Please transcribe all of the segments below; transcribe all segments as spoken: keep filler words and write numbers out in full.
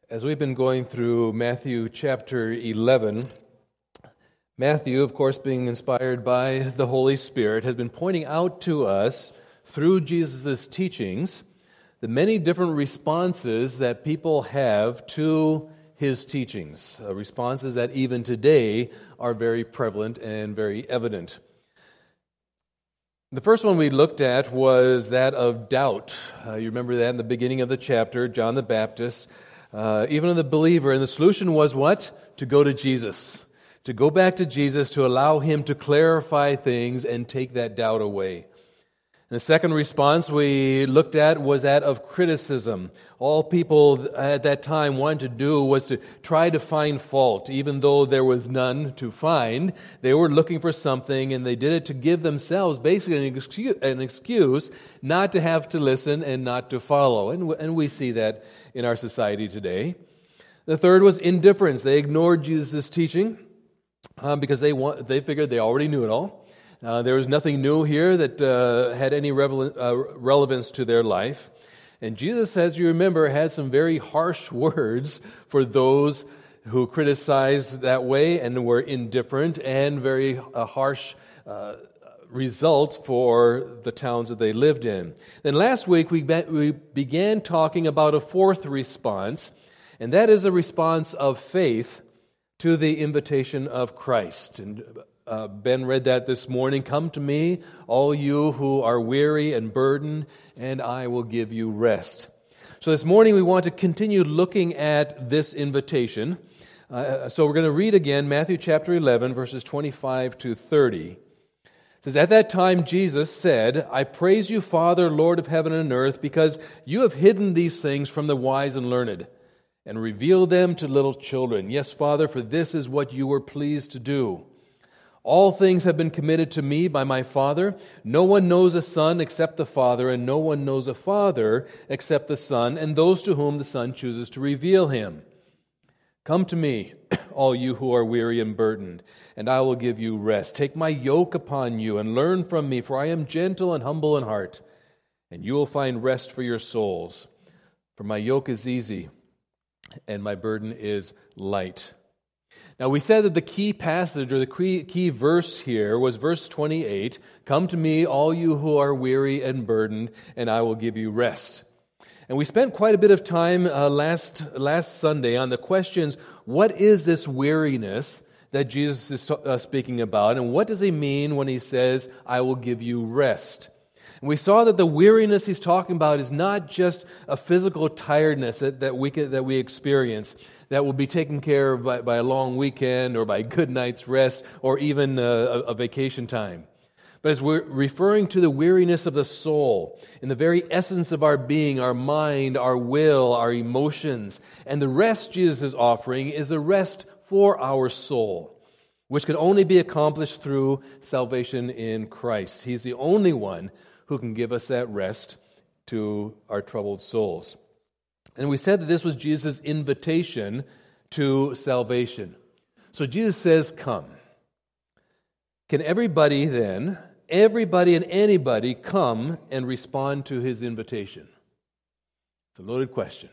As we've been going through Matthew chapter eleven, Matthew, of course, being inspired by the Holy Spirit, has been pointing out to us through Jesus' teachings the many different responses that people have to his teachings, uh, responses that even today are very prevalent and very evident. The first one we looked at was that of doubt. Uh, you remember that in the beginning of the chapter, John the Baptist, uh, even the believer, and the solution was what? To go to Jesus, to go back to Jesus, to allow him to clarify things and take that doubt away. And the second response we looked at was that of criticism. All people at that time wanted to do was to try to find fault, even though there was none to find. They were looking for something, and they did it to give themselves basically an excuse, an excuse not to have to listen and not to follow. And, and we see that in our society today. The third was indifference. They ignored Jesus' teaching um, because they want, they figured they already knew it all. Uh, there was nothing new here that uh, had any revel- uh, relevance to their life. And Jesus, as you remember, had some very harsh words for those who criticized that way and were indifferent, and very uh, harsh uh, results for the towns that they lived in. Then last week we, be- we began talking about a fourth response, and that is a response of faith to the invitation of Christ. And Uh, Ben read that this morning. Come to me, all you who are weary and burdened, and I will give you rest. So this morning we want to continue looking at this invitation. Uh, so we're going to read again Matthew chapter eleven, verses twenty-five to thirty. It says, "At that time Jesus said, I praise you, Father, Lord of heaven and earth, because you have hidden these things from the wise and learned, and revealed them to little children. Yes, Father, for this is what you were pleased to do. All things have been committed to me by my Father. No one knows a Son except the Father, and no one knows a Father except the Son, and those to whom the Son chooses to reveal him. Come to me, all you who are weary and burdened, and I will give you rest. Take my yoke upon you and learn from me, for I am gentle and humble in heart, and you will find rest for your souls. For my yoke is easy, and my burden is light." Now, we said that the key passage or the key, key verse here was verse twenty-eight, "Come to me, all you who are weary and burdened, and I will give you rest." And we spent quite a bit of time uh, last, last Sunday on the questions, what is this weariness that Jesus is uh, speaking about, and what does he mean when he says, "I will give you rest"? And we saw that the weariness he's talking about is not just a physical tiredness that, that, we, can, that we experience, that will be taken care of by, by a long weekend or by a good night's rest or even a, a vacation time. But as we're referring to the weariness of the soul, in the very essence of our being, our mind, our will, our emotions, and the rest Jesus is offering is a rest for our soul, which can only be accomplished through salvation in Christ. He's the only one who can give us that rest to our troubled souls. And we said that this was Jesus' invitation to salvation. So Jesus says, come. Can everybody then, everybody and anybody come and respond to his invitation? It's a loaded question.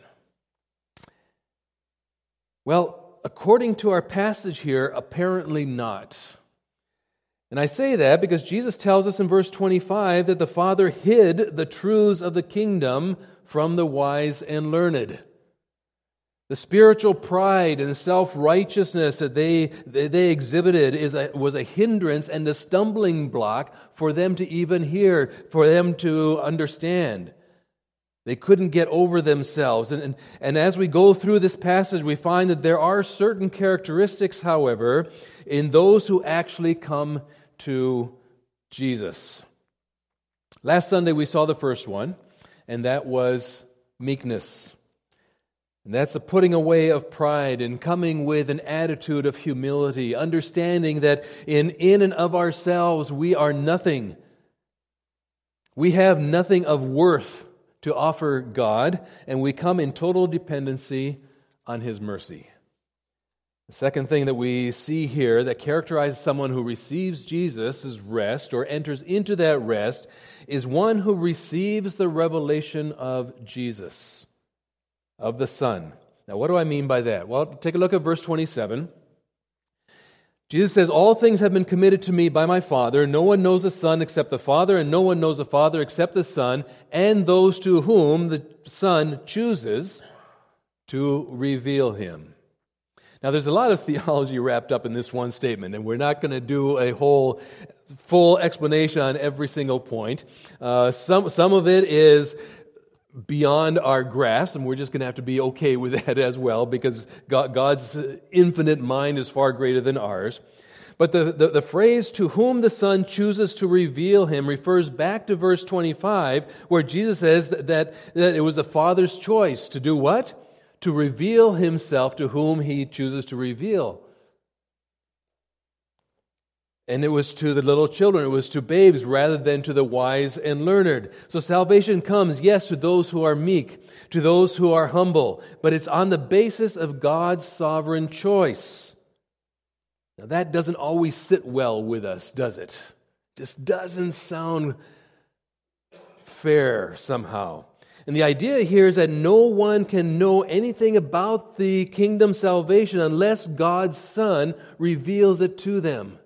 Well, according to our passage here, apparently not. And I say that because Jesus tells us in verse twenty-five that the Father hid the truths of the kingdom from the wise and learned. The spiritual pride and self-righteousness that they, they exhibited is a, was a hindrance and a stumbling block for them to even hear, for them to understand. They couldn't get over themselves. And, and, and as we go through this passage, we find that there are certain characteristics, however, in those who actually come to Jesus. Last Sunday we saw the first one, and that was meekness. And that's a putting away of pride and coming with an attitude of humility, understanding that in, in and of ourselves we are nothing. We have nothing of worth to offer God, and we come in total dependency on His mercy. The second thing that we see here that characterizes someone who receives Jesus' rest or enters into that rest is one who receives the revelation of Jesus, of the Son. Now, what do I mean by that? Well, take a look at verse twenty-seven. Jesus says, all things have been committed to me by my Father. No one knows the Son except the Father, and no one knows the Father except the Son, and those to whom the Son chooses to reveal him. Now, there's a lot of theology wrapped up in this one statement, and we're not going to do a whole full explanation on every single point. Uh, some, some of it is beyond our grasp, and we're just going to have to be okay with that as well, because God, God's infinite mind is far greater than ours. But the, the, the phrase, to whom the Son chooses to reveal him, refers back to verse twenty-five, where Jesus says that, that, that it was the Father's choice to do what? To reveal himself to whom he chooses to reveal. And it was to the little children, it was to babes rather than to the wise and learned. So salvation comes, yes, to those who are meek, to those who are humble, but it's on the basis of God's sovereign choice. Now that doesn't always sit well with us, does it? Just doesn't sound fair somehow. And the idea here is that no one can know anything about the kingdom salvation unless God's Son reveals it to them.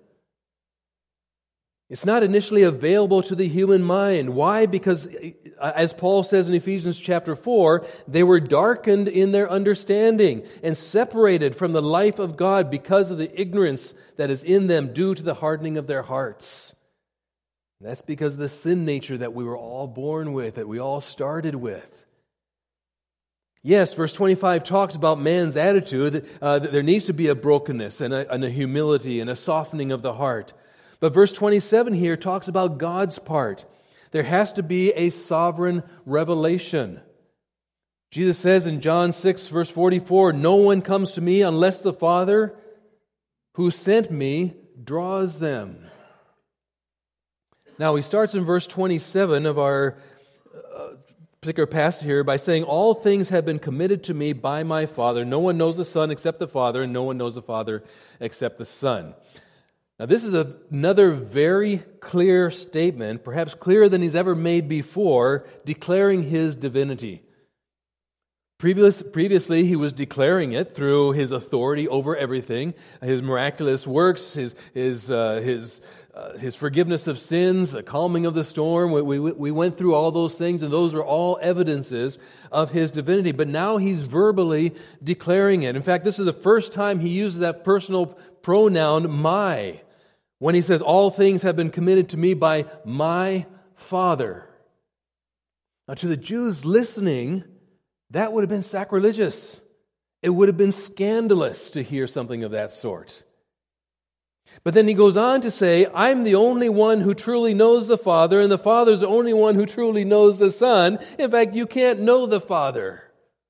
It's not initially available to the human mind. Why? Because, as Paul says in Ephesians chapter four, they were darkened in their understanding and separated from the life of God because of the ignorance that is in them due to the hardening of their hearts. That's because of the sin nature that we were all born with, that we all started with. Yes, verse twenty-five talks about man's attitude, uh, that there needs to be a brokenness and a, and a humility and a softening of the heart. But verse twenty-seven here talks about God's part. There has to be a sovereign revelation. Jesus says in John six, verse forty-four, no one comes to me unless the Father who sent me draws them. Now, he starts in verse twenty-seven of our uh, particular passage here by saying, all things have been committed to me by my Father. No one knows the Son except the Father, and no one knows the Father except the Son. Now, this is a, another very clear statement, perhaps clearer than he's ever made before, declaring his divinity. Previous, previously, he was declaring it through his authority over everything, his miraculous works, his his uh, his uh, his forgiveness of sins, the calming of the storm. We, we we went through all those things, and those are all evidences of his divinity. But now he's verbally declaring it. In fact, this is the first time he uses that personal pronoun, my, when he says, all things have been committed to me by my Father. Now, to the Jews listening, that would have been sacrilegious. It would have been scandalous to hear something of that sort. But then he goes on to say, I'm the only one who truly knows the Father, and the Father's the only one who truly knows the Son. In fact, you can't know the Father.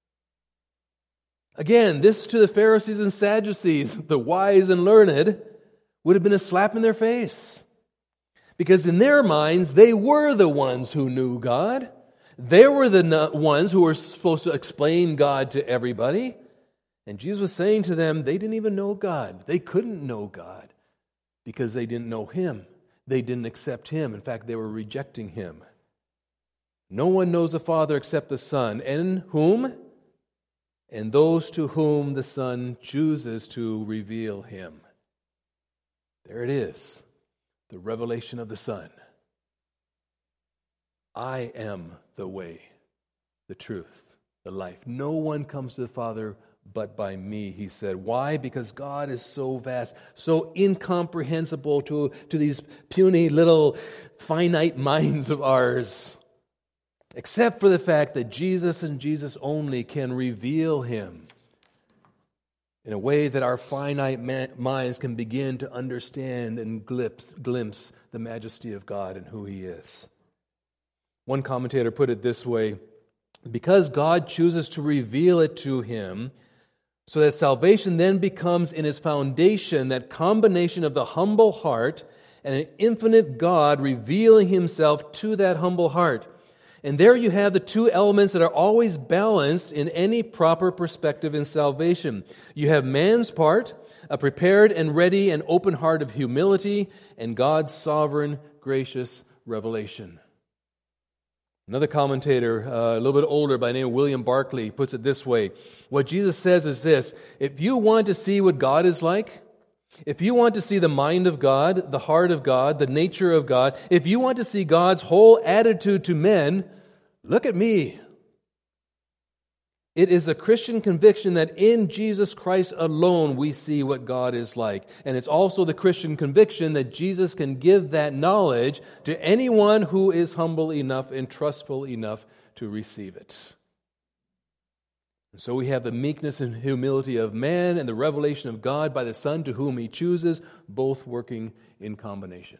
Again, this to the Pharisees and Sadducees, the wise and learned, would have been a slap in their face. Because in their minds, they were the ones who knew God. They were the ones who were supposed to explain God to everybody. And Jesus was saying to them, they didn't even know God. They couldn't know God because they didn't know Him. They didn't accept Him. In fact, they were rejecting Him. No one knows the Father except the Son. And whom? And those to whom the Son chooses to reveal Him. There it is, the revelation of the Son. I am the way, the truth, the life. No one comes to the Father but by me, he said. Why? Because God is so vast, so incomprehensible to, to these puny little finite minds of ours. Except for the fact that Jesus and Jesus only can reveal Him in a way that our finite minds can begin to understand and glimpse, glimpse the majesty of God and who He is. One commentator put it this way, because God chooses to reveal it to him, so that salvation then becomes in its foundation that combination of the humble heart and an infinite God revealing Himself to that humble heart. And there you have the two elements that are always balanced in any proper perspective in salvation. You have man's part, a prepared and ready and open heart of humility, and God's sovereign, gracious revelation. Another commentator, uh, a little bit older, by the name of William Barclay, puts it this way. What Jesus says is this: if you want to see what God is like, if you want to see the mind of God, the heart of God, the nature of God, if you want to see God's whole attitude to men, look at me. It is a Christian conviction that in Jesus Christ alone we see what God is like. And it's also the Christian conviction that Jesus can give that knowledge to anyone who is humble enough and trustful enough to receive it. And so we have the meekness and humility of man and the revelation of God by the Son to whom He chooses, both working in combination.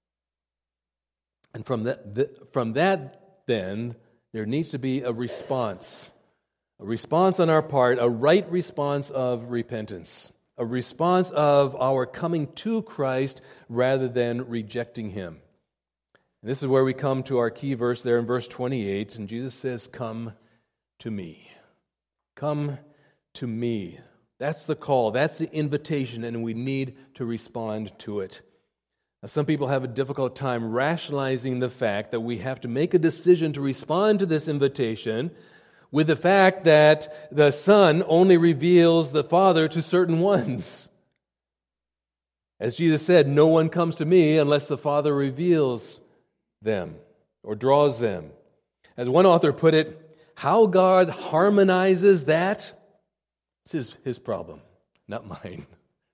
And from that, the, from that then, there needs to be a response. A response on our part, a right response of repentance, a response of our coming to Christ rather than rejecting Him. And this is where we come to our key verse there in verse twenty-eight, and Jesus says, "Come to me. Come to me." That's the call, that's the invitation, and we need to respond to it. Now, some people have a difficult time rationalizing the fact that we have to make a decision to respond to this invitation with the fact that the Son only reveals the Father to certain ones. As Jesus said, no one comes to me unless the Father reveals them or draws them. As one author put it, how God harmonizes that, it's his, his problem, not mine.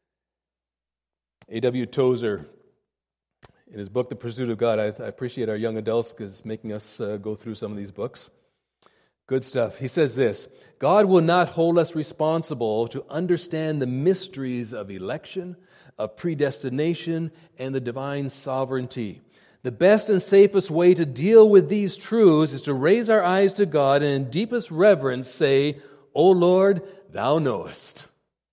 A W Tozer, in his book, The Pursuit of God, I, I appreciate our young adults because making us uh, go through some of these books. Good stuff. He says this: God will not hold us responsible to understand the mysteries of election, of predestination, and the divine sovereignty. The best and safest way to deal with these truths is to raise our eyes to God and in deepest reverence say, "O Lord, Thou knowest."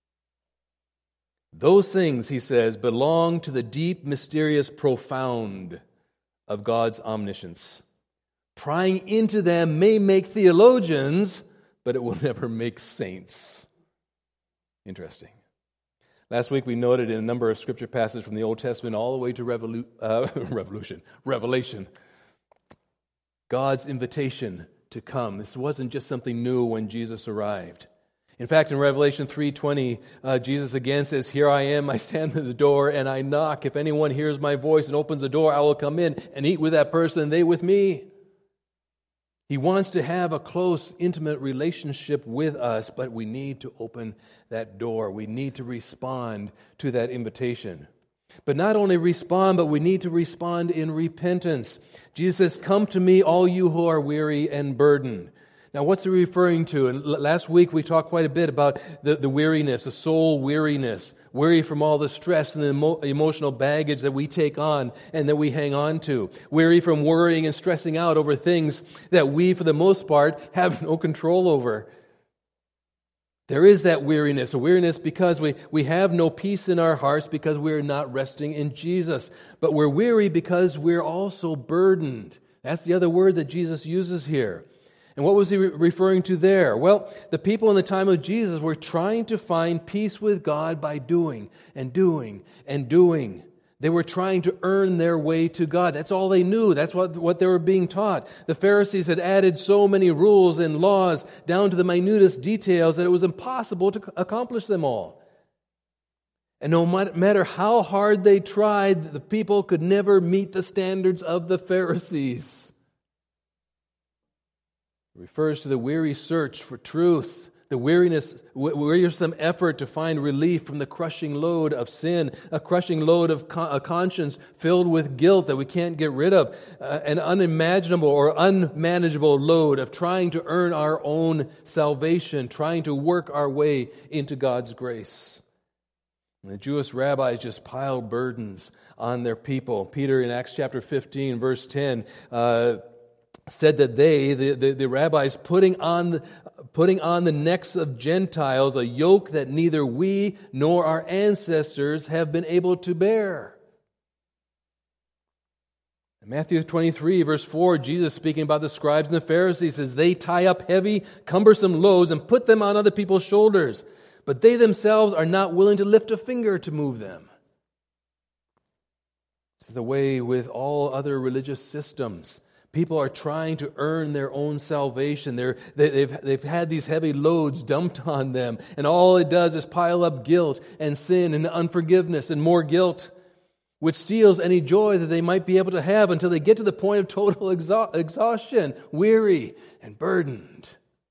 Those things, he says, belong to the deep, mysterious, profound of God's omniscience. Prying into them may make theologians, but it will never make saints. Interesting. Last week we noted in a number of scripture passages from the Old Testament all the way to Revolu- uh, Revolution, Revelation, God's invitation to come. This wasn't just something new when Jesus arrived. In fact, in Revelation three twenty, uh, Jesus again says, "Here I am, I stand at the door and I knock. If anyone hears my voice and opens the door, I will come in and eat with that person and they with me." He wants to have a close, intimate relationship with us, but we need to open that door. We need to respond to that invitation. But not only respond, but we need to respond in repentance. Jesus says, "Come to me, all you who are weary and burdened." Now, what's he referring to? And last week we talked quite a bit about the, the weariness, the soul weariness, weary from all the stress and the emo- emotional baggage that we take on and that we hang on to, weary from worrying and stressing out over things that we, for the most part, have no control over. There is that weariness, a weariness because we, we have no peace in our hearts because we're not resting in Jesus. But we're weary because we're also burdened. That's the other word that Jesus uses here. And what was he re- referring to there? Well, the people in the time of Jesus were trying to find peace with God by doing and doing and doing. They were trying to earn their way to God. That's all they knew. That's what, what they were being taught. The Pharisees had added so many rules and laws down to the minutest details that it was impossible to accomplish them all. And no matter how hard they tried, the people could never meet the standards of the Pharisees. It refers to the weary search for truth, the weariness, wearisome effort to find relief from the crushing load of sin, a crushing load of con- a conscience filled with guilt that we can't get rid of, uh, an unimaginable or unmanageable load of trying to earn our own salvation, trying to work our way into God's grace. And the Jewish rabbis just piled burdens on their people. Peter in Acts chapter fifteen, verse ten, uh, said that they, the, the, the rabbis, putting on the, putting on the necks of Gentiles a yoke that neither we nor our ancestors have been able to bear. In Matthew twenty-three, verse four, Jesus speaking about the scribes and the Pharisees says, "They tie up heavy, cumbersome loads and put them on other people's shoulders, but they themselves are not willing to lift a finger to move them." This is the way with all other religious systems. People are trying to earn their own salvation. They're, they, they've, they've had these heavy loads dumped on them, and all it does is pile up guilt and sin and unforgiveness and more guilt, which steals any joy that they might be able to have until they get to the point of total exha- exhaustion, weary and burdened.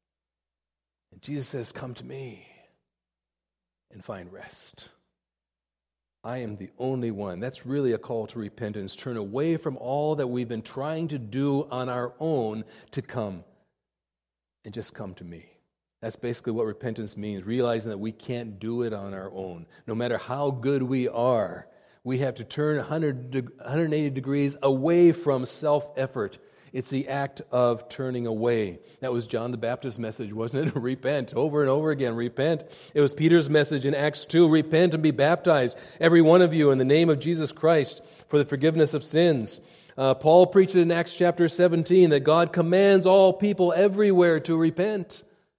And Jesus says, "Come to me and find rest. I am the only one." That's really a call to repentance. Turn away from all that we've been trying to do on our own to come and just come to me. That's basically what repentance means, realizing that we can't do it on our own. No matter how good we are, we have to turn one hundred, one hundred eighty degrees away from self-effort. It's the act of turning away. That was John the Baptist's message, wasn't it? Repent, over and over again, repent. It was Peter's message in Acts two, repent and be baptized, every one of you, in the name of Jesus Christ for the forgiveness of sins. Uh, Paul preached in Acts chapter seventeen that God commands all people everywhere to repent.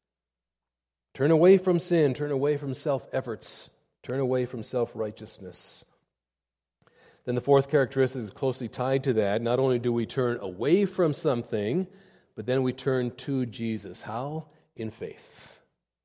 Turn away from sin, turn away from self-efforts, turn away from self-righteousness. Then the fourth characteristic is closely tied to that. Not only do we turn away from something, but then we turn to Jesus. How? In faith.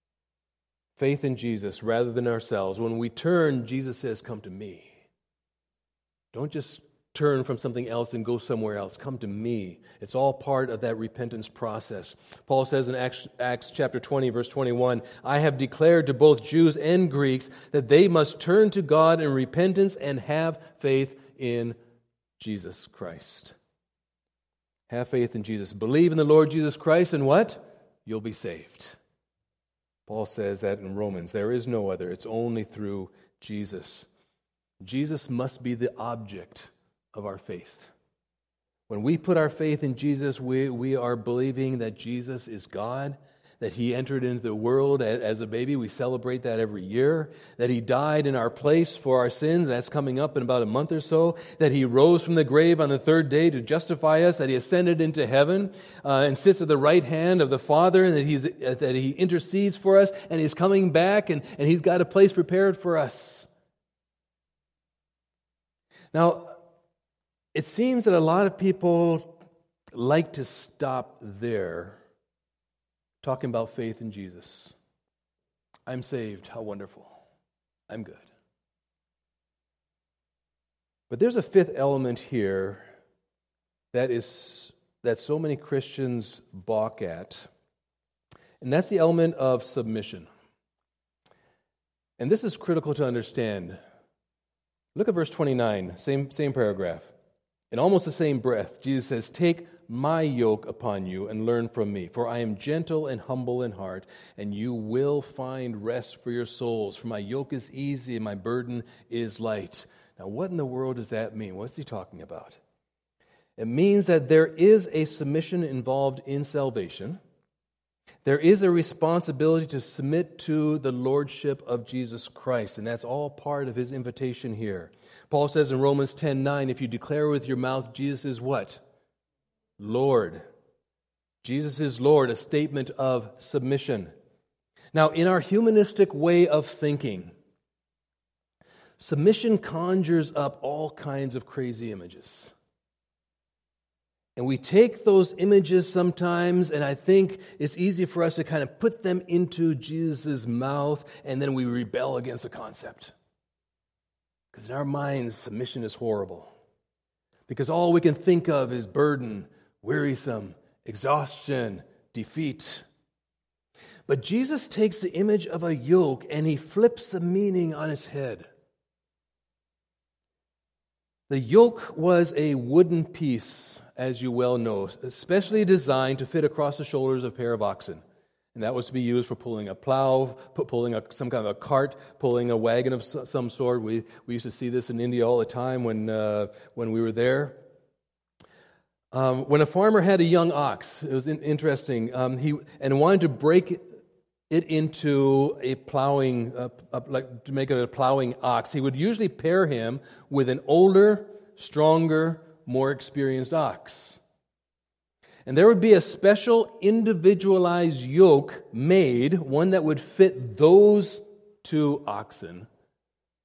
Faith in Jesus rather than ourselves. When we turn, Jesus says, "Come to me." Don't just turn from something else and go somewhere else. Come to me. It's all part of that repentance process. Paul says in Acts, Acts chapter twenty, verse twenty-one, "I have declared to both Jews and Greeks that they must turn to God in repentance and have faith in Jesus Christ." Have faith in Jesus. Believe in the Lord Jesus Christ, and what? You'll be saved. Paul says that in Romans. There is no other. It's only through Jesus. Jesus must be the object of our faith. When we put our faith in Jesus, we, we are believing that Jesus is God, that He entered into the world as a baby. We celebrate that every year. That He died in our place for our sins. That's coming up in about a month or so. That He rose from the grave on the third day to justify us. That He ascended into heaven uh, and sits at the right hand of the Father. And that, he's, uh, that He intercedes for us. And He's coming back and, and He's got a place prepared for us. Now, it seems that a lot of people like to stop there, talking about faith in Jesus. I'm saved. How wonderful. I'm good. But there's a fifth element here that is that so many Christians balk at, and that's the element of submission. And this is critical to understand. Look at verse twenty-nine, same, same paragraph. In almost the same breath, Jesus says, "Take my yoke upon you and learn from me, for I am gentle and humble in heart, and you will find rest for your souls. For my yoke is easy and my burden is light." Now, what in the world does that mean? What's he talking about? It means that there is a submission involved in salvation. There is a responsibility to submit to the lordship of Jesus Christ, and that's all part of his invitation here. Paul says in Romans ten nine, if you declare with your mouth Jesus is what? Lord. Jesus is Lord, a statement of submission. Now, in our humanistic way of thinking, submission conjures up all kinds of crazy images. And we take those images sometimes, and I think it's easy for us to kind of put them into Jesus' mouth, and then we rebel against the concept. Because in our minds, submission is horrible. Because all we can think of is burden, wearisome, exhaustion, defeat. But Jesus takes the image of a yoke and he flips the meaning on its head. The yoke was a wooden piece, as you well know, especially designed to fit across the shoulders of a pair of oxen. And that was to be used for pulling a plow, pulling a, some kind of a cart, pulling a wagon of some sort. We we used to see this in India all the time when uh, when we were there. Um, when a farmer had a young ox, it was in, interesting. Um, he and wanted to break it into a plowing, uh, uh, like to make it a plowing ox. He would usually pair him with an older, stronger, more experienced ox. And there would be a special individualized yoke made, one that would fit those two oxen.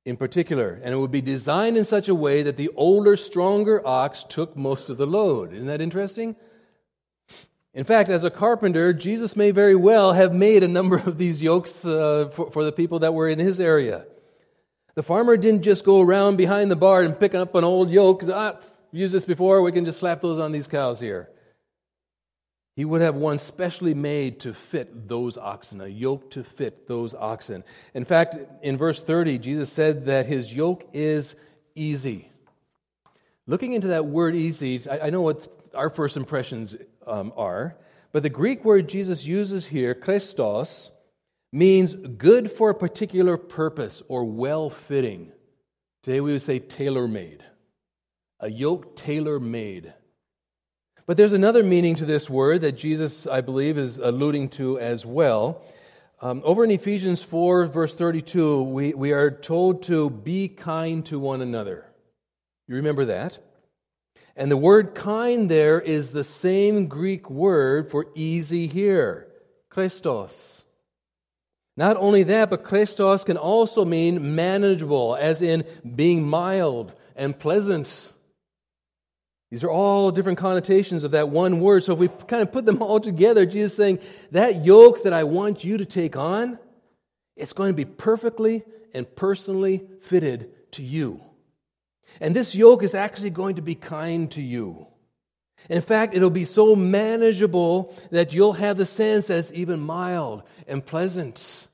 in particular. And it would be designed in such a way that the older, stronger ox took most of the load. Isn't that interesting? In fact, as a carpenter, Jesus may very well have made a number of these yokes uh, for, for the people that were in his area. The farmer didn't just go around behind the barn and pick up an old yoke. Ah, used this before, we can just slap those on these cows here. He would have one specially made to fit those oxen, a yoke to fit those oxen. In fact, in verse thirty, Jesus said that his yoke is easy. Looking into that word easy, I, I know what our first impressions um, are, but the Greek word Jesus uses here, Christos, means good for a particular purpose or well-fitting. Today we would say tailor-made. A yoke tailor-made. But there's another meaning to this word that Jesus, I believe, is alluding to as well. Um, over in Ephesians four, verse thirty-two, we, we are told to be kind to one another. You remember that? And the word kind there is the same Greek word for easy here, Christos. Not only that, but Christos can also mean manageable, as in being mild and pleasant. These are all different connotations of that one word. So if we kind of put them all together, Jesus is saying, that yoke that I want you to take on, it's going to be perfectly and personally fitted to you. And this yoke is actually going to be kind to you. And in fact, it'll be so manageable that you'll have the sense that it's even mild and pleasant.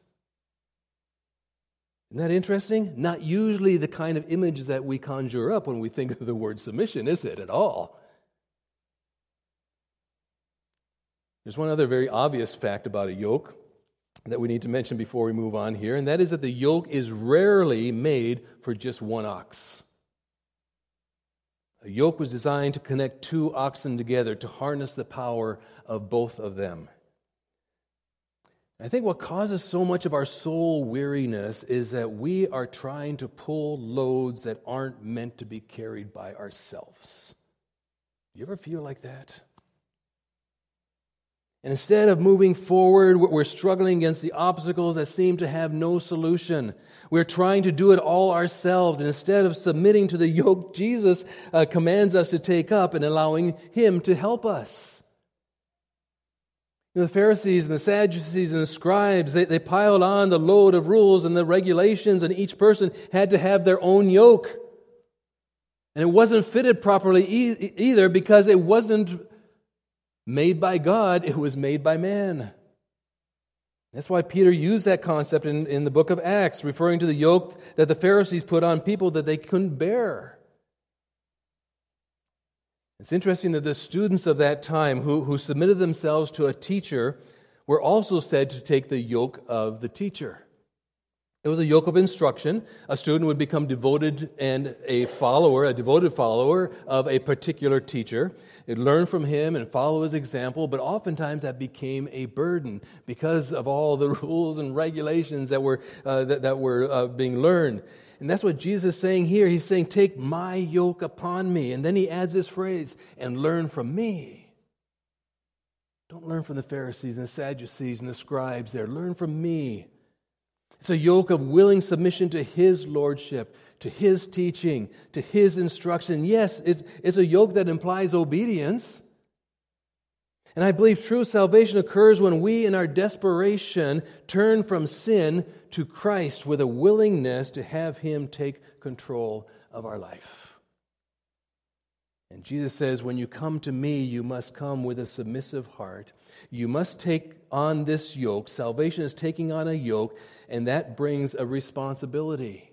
Isn't that interesting? Not usually the kind of images that we conjure up when we think of the word submission, is it at all? There's one other very obvious fact about a yoke that we need to mention before we move on here, and that is that the yoke is rarely made for just one ox. A yoke was designed to connect two oxen together, to harness the power of both of them. I think what causes so much of our soul weariness is that we are trying to pull loads that aren't meant to be carried by ourselves. Do you ever feel like that? And instead of moving forward, we're struggling against the obstacles that seem to have no solution. We're trying to do it all ourselves. And instead of submitting to the yoke Jesus uh, commands us to take up and allowing Him to help us. You know, the Pharisees and the Sadducees and the scribes, they, they piled on the load of rules and the regulations, and each person had to have their own yoke. And it wasn't fitted properly e- either because it wasn't made by God, it was made by man. That's why Peter used that concept in, in the book of Acts, referring to the yoke that the Pharisees put on people that they couldn't bear. It's interesting that the students of that time who, who submitted themselves to a teacher were also said to take the yoke of the teacher. It was a yoke of instruction. A student would become devoted and a follower, a devoted follower of a particular teacher. They'd learn from him and follow his example, but oftentimes that became a burden because of all the rules and regulations that were uh, that, that were uh, being learned. And that's what Jesus is saying here. He's saying, take my yoke upon me. And then he adds this phrase, and learn from me. Don't learn from the Pharisees and the Sadducees and the scribes there. Learn from me. It's a yoke of willing submission to His lordship, to His teaching, to His instruction. Yes, it's, it's a yoke that implies obedience. And I believe true salvation occurs when we, in our desperation, turn from sin to Christ with a willingness to have Him take control of our life. And Jesus says, when you come to me, you must come with a submissive heart. You must take on this yoke. Salvation is taking on a yoke, and that brings a responsibility.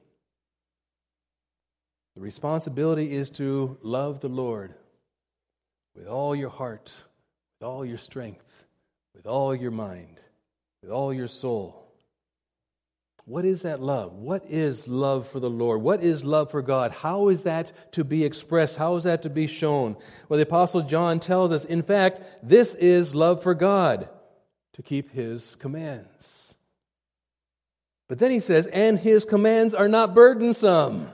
The responsibility is to love the Lord with all your heart, with all your strength, with all your mind, with all your soul. What is that love? What is love for the Lord? What is love for God? How is that to be expressed? How is that to be shown? Well, the Apostle John tells us, in fact, this is love for God, to keep His commands. But then he says, and His commands are not burdensome.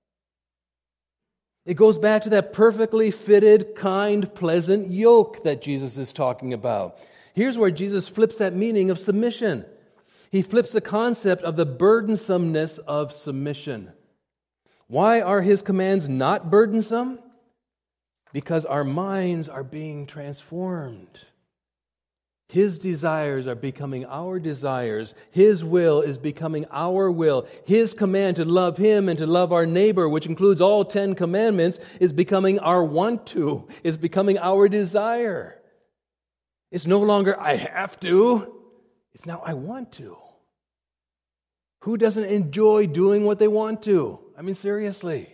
It goes back to that perfectly fitted, kind, pleasant yoke that Jesus is talking about. Here's where Jesus flips that meaning of submission. He flips the concept of the burdensomeness of submission. Why are his commands not burdensome? Because our minds are being transformed. His desires are becoming our desires. His will is becoming our will. His command to love Him and to love our neighbor, which includes all Ten Commandments, is becoming our want to. It's becoming our desire. It's no longer, I have to. It's now, I want to. Who doesn't enjoy doing what they want to? I mean, seriously.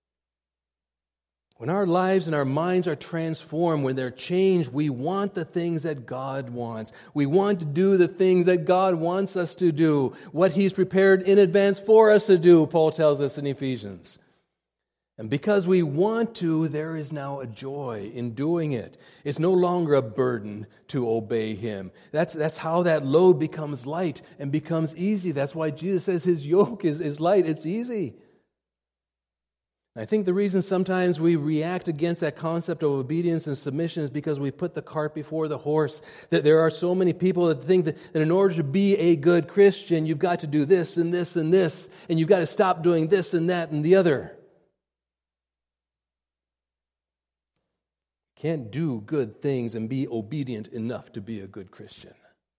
When our lives and our minds are transformed, when they're changed, we want the things that God wants. We want to do the things that God wants us to do, what He's prepared in advance for us to do, Paul tells us in Ephesians. And because we want to, there is now a joy in doing it. It's no longer a burden to obey Him. That's, that's how that load becomes light and becomes easy. That's why Jesus says His yoke is, is light. It's easy. I think the reason sometimes we react against that concept of obedience and submission is because we put the cart before the horse. That there are so many people that think that, that in order to be a good Christian, you've got to do this and this and this, and you've got to stop doing this and that and the other. Can't do good things and be obedient enough to be a good Christian.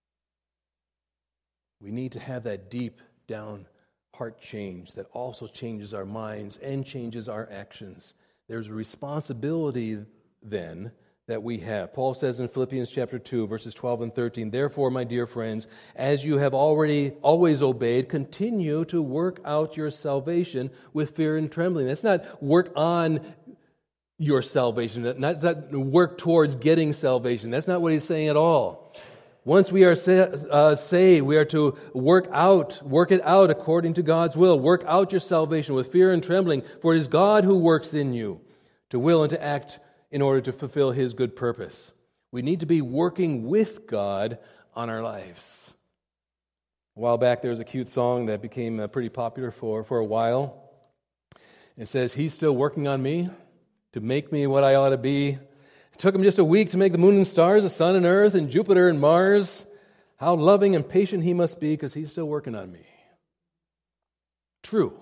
We need to have that deep down heart change that also changes our minds and changes our actions. There's a responsibility then that we have. Paul says in Philippians chapter two, verses twelve and thirteen, "Therefore, my dear friends, as you have already always obeyed, continue to work out your salvation with fear and trembling." That's not work on your salvation, not, not work towards getting salvation. That's not what he's saying at all. Once we are uh, saved, we are to work out, work it out according to God's will. Work out your salvation with fear and trembling, for it is God who works in you to will and to act in order to fulfill His good purpose. We need to be working with God on our lives. A while back, there was a cute song that became uh, pretty popular for, for a while. It says, "He's still working on me to make me what I ought to be. It took Him just a week to make the moon and stars, the sun and earth, and Jupiter and Mars. How loving and patient He must be, because He's still working on me." True.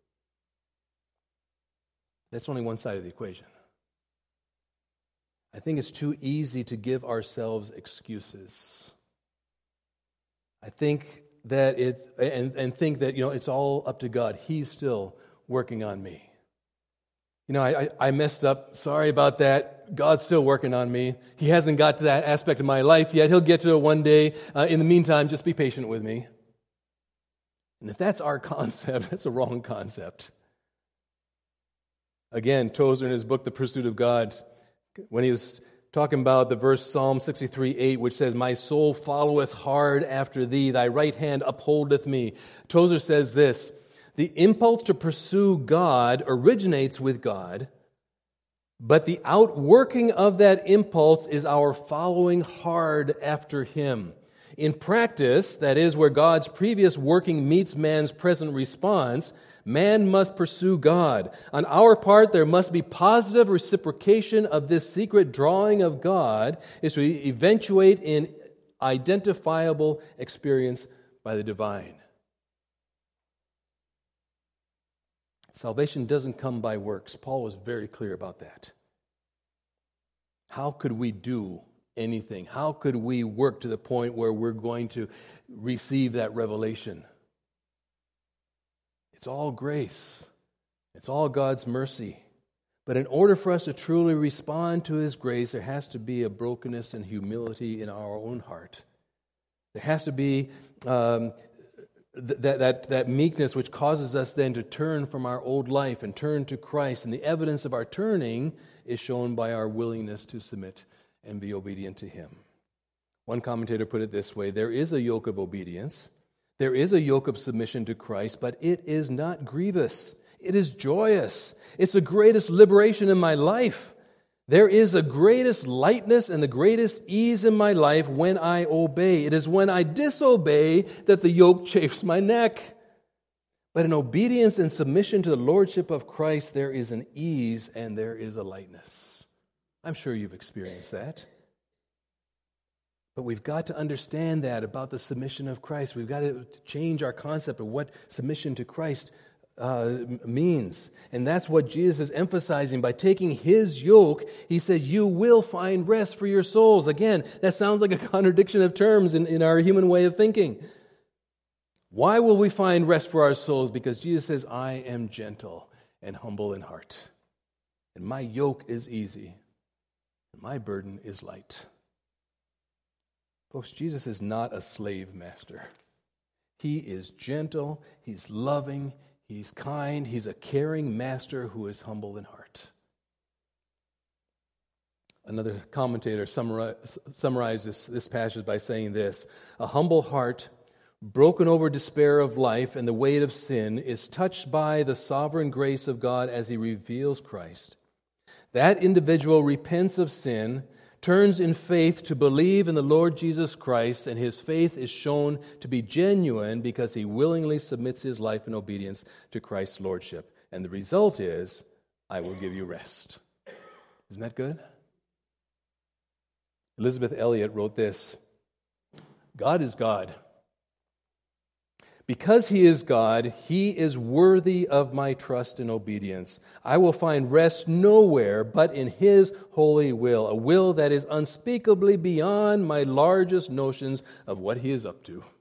That's only one side of the equation. I think it's too easy to give ourselves excuses. I think that it, and, and think that, you know, it's all up to God. He's still working on me. You know, I, I messed up. Sorry about that. God's still working on me. He hasn't got to that aspect of my life yet. He'll get to it one day. Uh, in the meantime, just be patient with me. And if that's our concept, that's a wrong concept. Again, Tozer in his book, The Pursuit of God, when he was talking about the verse Psalm sixty-three eight, which says, "My soul followeth hard after thee, thy right hand upholdeth me." Tozer says this: the impulse to pursue God originates with God, but the outworking of that impulse is our following hard after Him. In practice, that is, where God's previous working meets man's present response, man must pursue God. On our part, there must be positive reciprocation of this secret drawing of God, is to eventuate in identifiable experience by the divine. Salvation doesn't come by works. Paul was very clear about that. How could we do anything? How could we work to the point where we're going to receive that revelation? It's all grace. It's all God's mercy. But in order for us to truly respond to His grace, there has to be a brokenness and humility in our own heart. There has to be um, That, that, that meekness which causes us then to turn from our old life and turn to Christ. And the evidence of our turning is shown by our willingness to submit and be obedient to Him. One commentator put it this way: there is a yoke of obedience, there is a yoke of submission to Christ, but it is not grievous. It is joyous. It's the greatest liberation in my life. There is the greatest lightness and the greatest ease in my life when I obey. It is when I disobey that the yoke chafes my neck. But in obedience and submission to the Lordship of Christ, there is an ease and there is a lightness. I'm sure you've experienced that. But we've got to understand that about the submission of Christ. We've got to change our concept of what submission to Christ uh, means. And that's what Jesus is emphasizing. By taking His yoke, He said, you will find rest for your souls. Again, that sounds like a contradiction of terms in, in our human way of thinking. Why will we find rest for our souls? Because Jesus says, I am gentle and humble in heart. And my yoke is easy. And my burden is light. Folks, Jesus is not a slave master. He is gentle, He's loving, He's kind, He's a caring master who is humble in heart. Another commentator summarizes this, this passage by saying this: a humble heart, broken over despair of life and the weight of sin, is touched by the sovereign grace of God as He reveals Christ. That individual repents of sin, turns in faith to believe in the Lord Jesus Christ, and his faith is shown to be genuine because he willingly submits his life in obedience to Christ's lordship. And the result is, I will give you rest. Isn't that good? Elizabeth Elliot wrote this: God is God. Because He is God, He is worthy of my trust and obedience. I will find rest nowhere but in His holy will, a will that is unspeakably beyond my largest notions of what He is up to.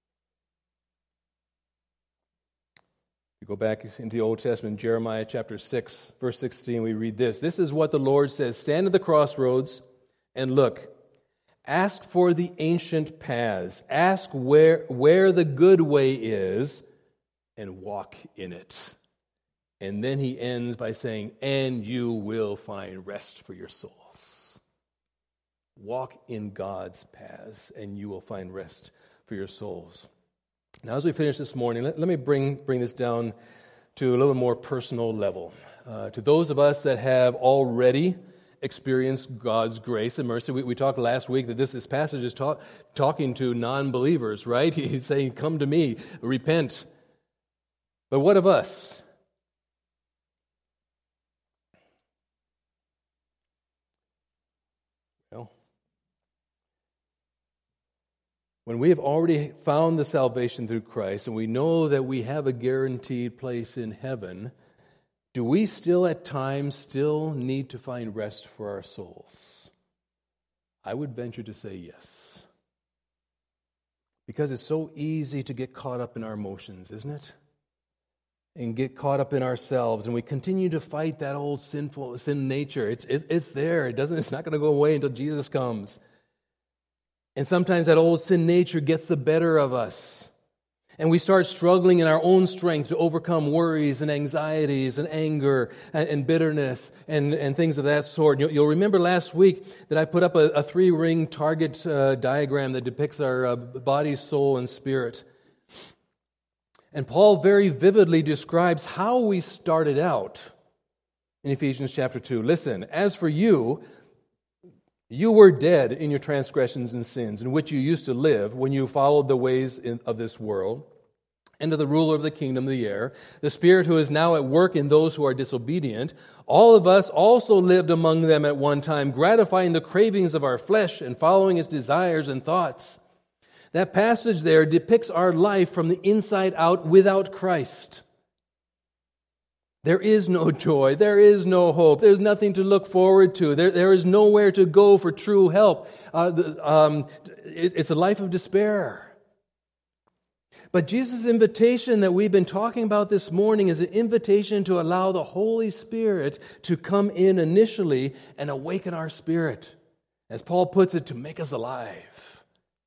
You go back into the Old Testament, Jeremiah chapter six, verse sixteen, we read this: this is what the Lord says, stand at the crossroads and look. Ask for the ancient paths. Ask where, where the good way is and walk in it. And then he ends by saying, and you will find rest for your souls. Walk in God's paths and you will find rest for your souls. Now, as we finish this morning, let, let me bring, bring this down to a little more personal level. Uh, to those of us that have already experience God's grace and mercy. We, we talked last week that this, this passage is talk, talking to non-believers, right? He's saying, come to me, repent. But what of us? Well, when we have already found the salvation through Christ and we know that we have a guaranteed place in heaven, do we still at times still need to find rest for our souls? I would venture to say yes. Because it's so easy to get caught up in our emotions, isn't it? And get caught up in ourselves, and we continue to fight that old sinful sin nature. It's it, it's there. It doesn't. It's not going to go away until Jesus comes. And sometimes that old sin nature gets the better of us. And we start struggling in our own strength to overcome worries and anxieties and anger and, and bitterness and, and things of that sort. You'll, you'll remember last week that I put up a, a three-ring target uh, diagram that depicts our uh, body, soul, and spirit. And Paul very vividly describes how we started out in Ephesians chapter two. Listen, as for you, you were dead in your transgressions and sins, in which you used to live when you followed the ways in, of this world, and to the ruler of the kingdom of the air, the spirit who is now at work in those who are disobedient. All of us also lived among them at one time, gratifying the cravings of our flesh and following its desires and thoughts. That passage there depicts our life from the inside out without Christ. There is no joy. There is no hope. There's nothing to look forward to. There, there is nowhere to go for true help. Uh, the, um, it, it's a life of despair. But Jesus' invitation that we've been talking about this morning is an invitation to allow the Holy Spirit to come in initially and awaken our spirit. As Paul puts it, to make us alive.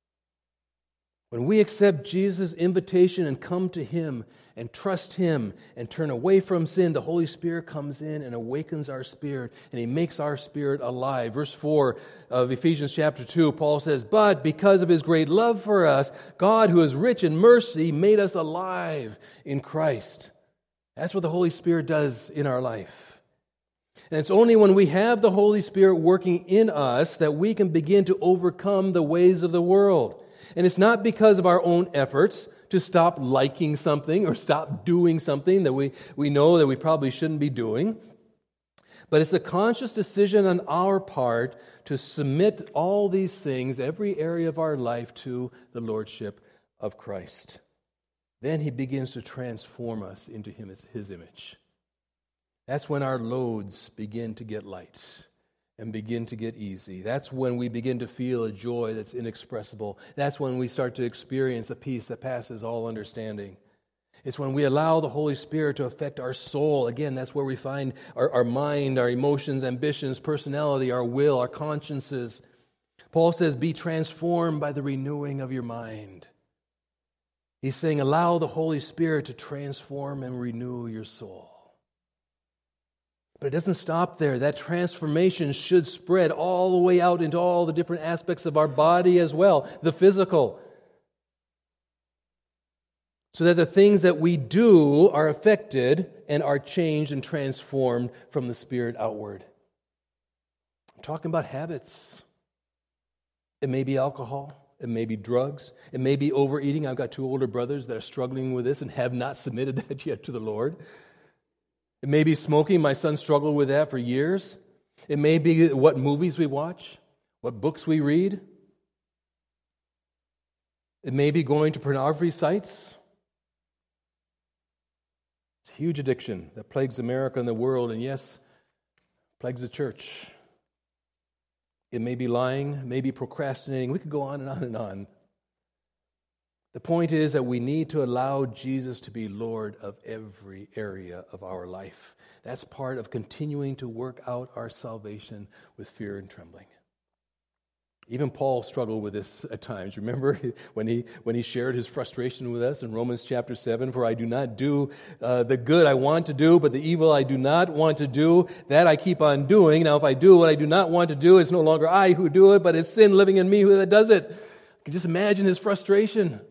When we accept Jesus' invitation and come to Him and trust Him and turn away from sin, the Holy Spirit comes in and awakens our spirit, and He makes our spirit alive. Verse four of Ephesians chapter two, Paul says, but because of His great love for us, God, who is rich in mercy, made us alive in Christ. That's what the Holy Spirit does in our life. And it's only when we have the Holy Spirit working in us that we can begin to overcome the ways of the world. And it's not because of our own efforts to stop liking something or stop doing something that we, we know that we probably shouldn't be doing. But it's a conscious decision on our part to submit all these things, every area of our life, to the Lordship of Christ. Then He begins to transform us into him, His image. That's when our loads begin to get light and begin to get easy. That's when we begin to feel a joy that's inexpressible. That's when we start to experience a peace that passes all understanding. It's when we allow the Holy Spirit to affect our soul. Again, that's where we find our, our mind, our emotions, ambitions, personality, our will, our consciences. Paul says, be transformed by the renewing of your mind. He's saying, allow the Holy Spirit to transform and renew your soul. But it doesn't stop there. That transformation should spread all the way out into all the different aspects of our body as well, the physical. So that the things that we do are affected and are changed and transformed from the Spirit outward. I'm talking about habits. It may be alcohol. It may be drugs. It may be overeating. I've got two older brothers that are struggling with this and have not submitted that yet to the Lord. It may be smoking. My son struggled with that for years. It may be what movies we watch, what books we read. It may be going to pornography sites. It's a huge addiction that plagues America and the world, and yes, plagues the church. It may be lying, it may be procrastinating. We could go on and on and on. The point is that we need to allow Jesus to be Lord of every area of our life. That's part of continuing to work out our salvation with fear and trembling. Even Paul struggled with this at times. Remember when he when he shared his frustration with us in Romans chapter seven, for I do not do uh, the good I want to do, but the evil I do not want to do, that I keep on doing. Now if I do what I do not want to do, it's no longer I who do it, but it's sin living in me who that does it. You can just imagine his frustration.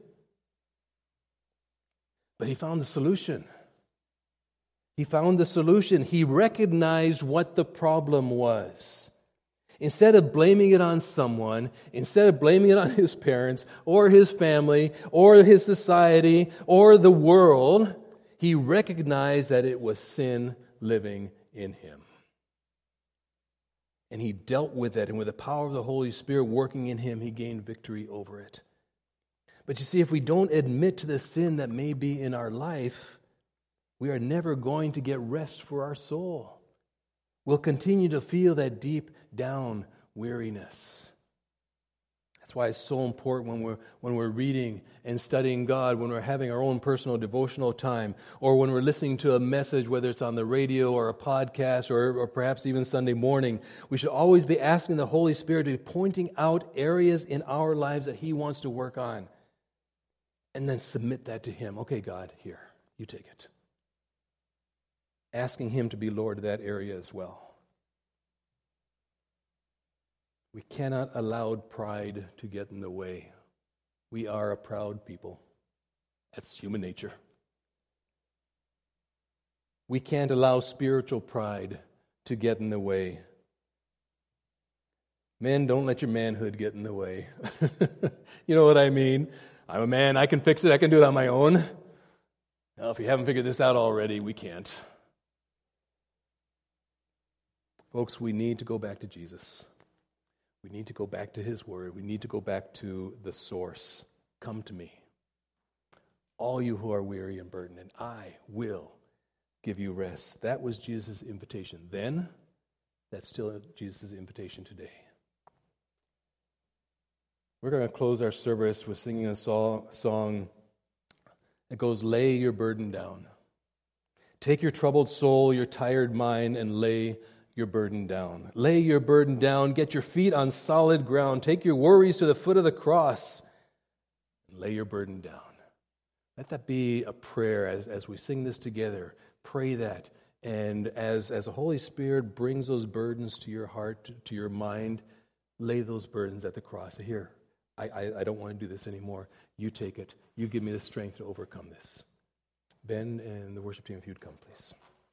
But he found the solution. He found the solution. He recognized what the problem was. Instead of blaming it on someone, instead of blaming it on his parents or his family or his society or the world, he recognized that it was sin living in him. And he dealt with it, and with the power of the Holy Spirit working in him, he gained victory over it. But you see, if we don't admit to the sin that may be in our life, we are never going to get rest for our soul. We'll continue to feel that deep down weariness. That's why it's so important when we're when we're reading and studying God, when we're having our own personal devotional time, or when we're listening to a message, whether it's on the radio or a podcast or, or perhaps even Sunday morning, we should always be asking the Holy Spirit to be pointing out areas in our lives that He wants to work on. And then submit that to Him. Okay, God, here, you take it. Asking Him to be Lord of that area as well. We cannot allow pride to get in the way. We are a proud people. That's human nature. We can't allow spiritual pride to get in the way. Men, don't let your manhood get in the way. You know what I mean? I'm a man, I can fix it, I can do it on my own. Well, if you haven't figured this out already, we can't. Folks, we need to go back to Jesus. We need to go back to His Word. We need to go back to the source. Come to me, all you who are weary and burdened, and I will give you rest. That was Jesus' invitation then. That's still Jesus' invitation today. We're going to close our service with singing a song that goes, lay your burden down. Take your troubled soul, your tired mind, and lay your burden down. Lay your burden down. Get your feet on solid ground. Take your worries to the foot of the cross. And lay your burden down. Let that be a prayer as, as we sing this together. Pray that. And as, as the Holy Spirit brings those burdens to your heart, to, to your mind, lay those burdens at the cross. Here, I, I, I don't want to do this anymore. You take it. You give me the strength to overcome this. Ben and the worship team, if you'd come, please.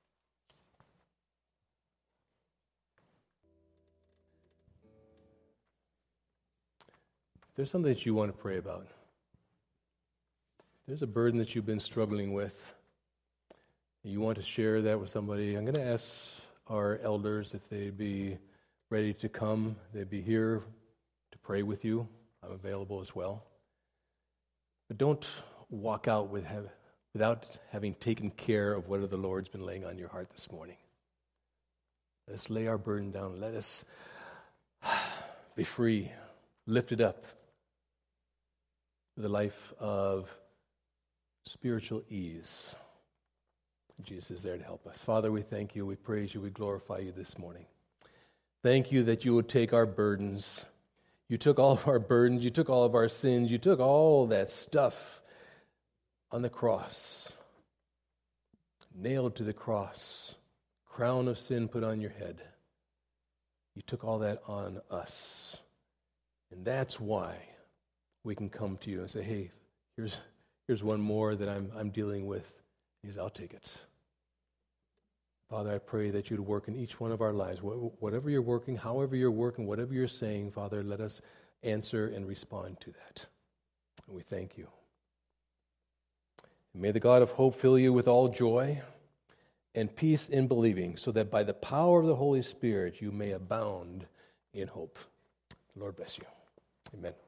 If there's something that you want to pray about, if there's a burden that you've been struggling with, you want to share that with somebody, I'm going to ask our elders, if they'd be ready to come, they'd be here to pray with you. I'm available as well. But don't walk out with have, without having taken care of what the Lord's been laying on your heart this morning. Let us lay our burden down. Let us be free, lifted up with a life of spiritual ease. Jesus is there to help us. Father, we thank you, we praise you, we glorify you this morning. Thank you that you would take our burdens. You took all of our burdens, you took all of our sins, you took all that stuff on the cross, nailed to the cross, crown of sin put on your head. You took all that on us. And that's why we can come to you and say, hey, here's here's one more that I'm I'm dealing with. He says, I'll take it. Father, I pray that you'd work in each one of our lives. Whatever you're working, however you're working, whatever you're saying, Father, let us answer and respond to that. And we thank you. And may the God of hope fill you with all joy and peace in believing, so that by the power of the Holy Spirit you may abound in hope. The Lord bless you. Amen.